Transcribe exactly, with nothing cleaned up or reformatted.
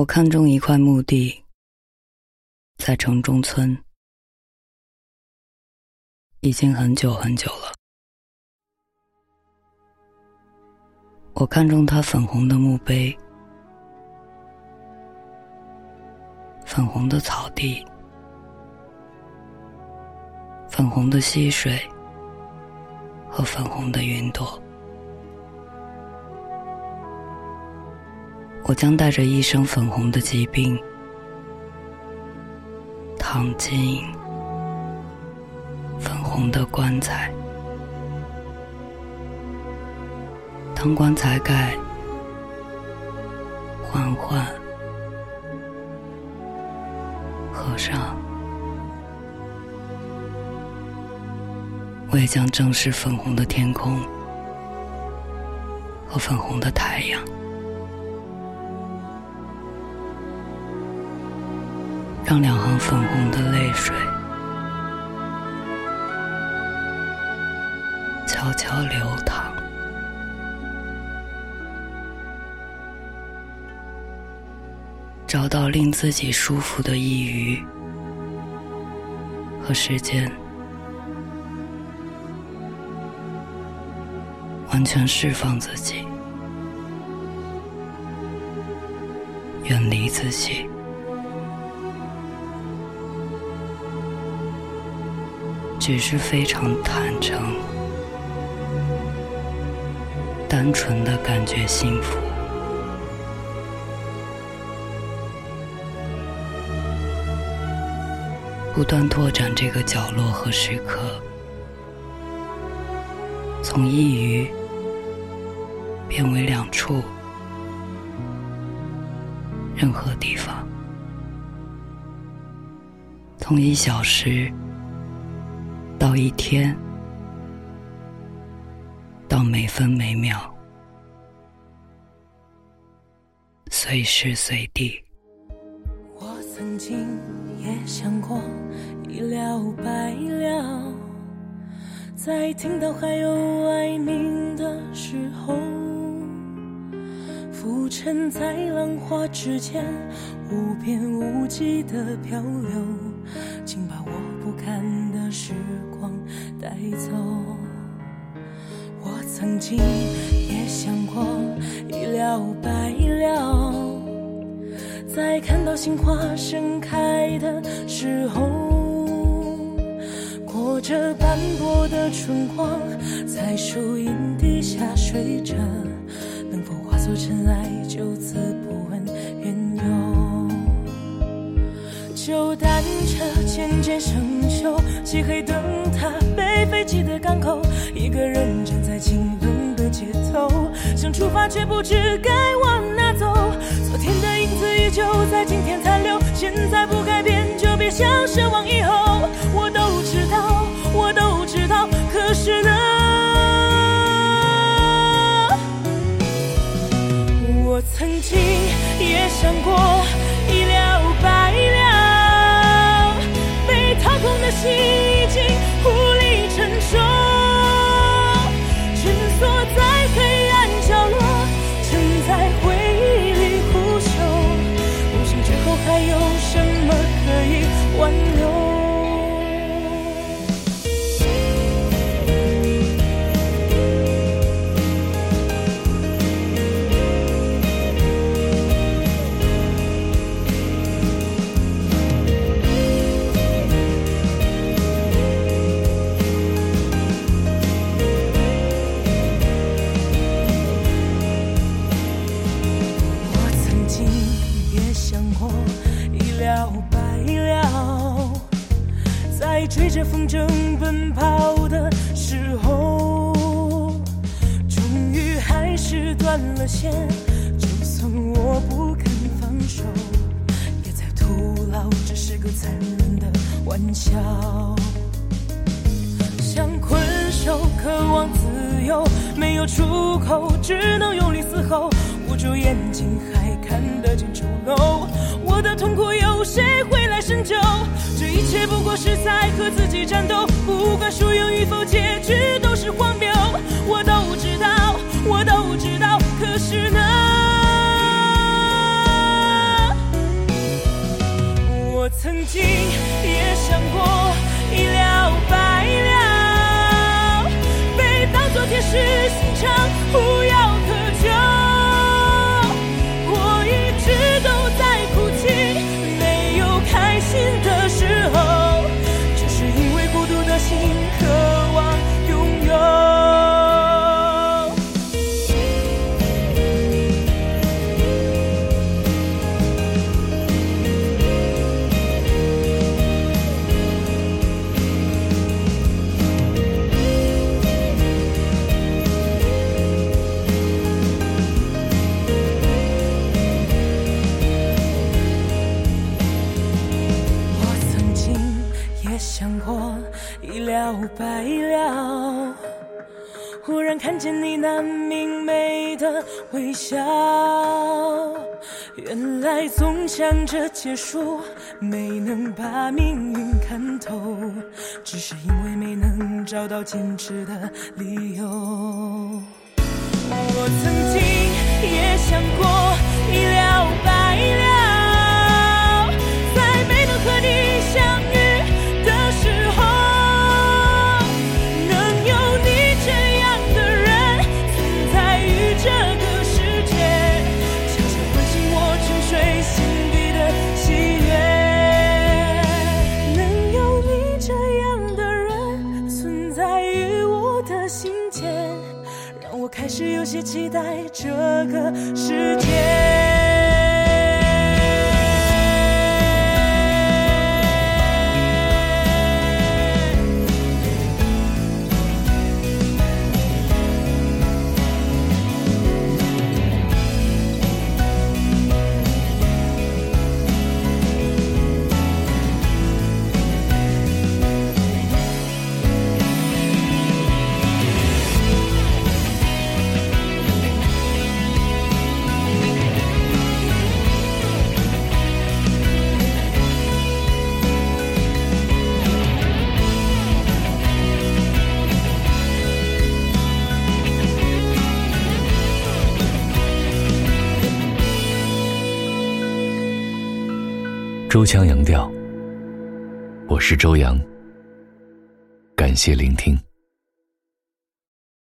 我看中一块墓地，在城中村，已经很久很久了。我看中它粉红的墓碑，粉红的草地，粉红的溪水和粉红的云朵。我将带着一身粉红的疾病躺进粉红的棺材。当棺材盖缓缓合上，我也将正视粉红的天空和粉红的太阳。让两行粉红的泪水悄悄流淌，找到令自己舒服的一隅和时间，完全释放自己，远离自己。只是非常坦诚、单纯的感觉幸福。不断拓展这个角落和时刻，从一隅变为两处，任何地方，从一小时到一天，到每分每秒，随时随地。 我曾经也想过一了百了，在听到还有爱你的时候，浮沉在浪花之间，无边无际的漂流，请把我不堪的时光带走。我曾经也想过一了百了，在看到杏花盛开的时候，裹着斑驳的春光，在树荫底下睡着，能否化作尘埃，就此不问缘由。旧单车渐渐生锈，漆黑灯塔被废弃的港口，一个人站在清冷的街头，想出发却不知该往哪走。昨天的影子依旧在今天残留，现在不改变就别想奢望以后。我都知道，我都知道，可是呢，我曾经也想过一了百了，被掏空的心已经无力承受，蜷缩在黑暗角落，曾在回忆里苦守，不知之后还有什么可以挽留。追着风筝奔跑的时候，终于还是断了线，就算我不肯放手，也在徒劳，这是个残忍的玩笑。想困守，渴望自由，没有出口，只能用力嘶吼，捂住眼睛还看得见丑陋，我的痛苦有谁会来深究？这一切不过是在和自己战斗，不管输赢与否，结局都是荒谬。我都知道，我都知道，可是呢， 想过一了百了，忽然看见你那明媚的微笑，原来总想着结束，没能把命运看透，只是因为没能找到坚持的理由。我曾经也想过一了百了，在没能和你相遇的时候，能有你这样的人存在于这个世界，悄悄唤醒我沉睡心底的喜悦。能有你这样的人存在于我的心间，让我开始有些期待这个世界。 周腔洋调，我是周洋，感谢聆听。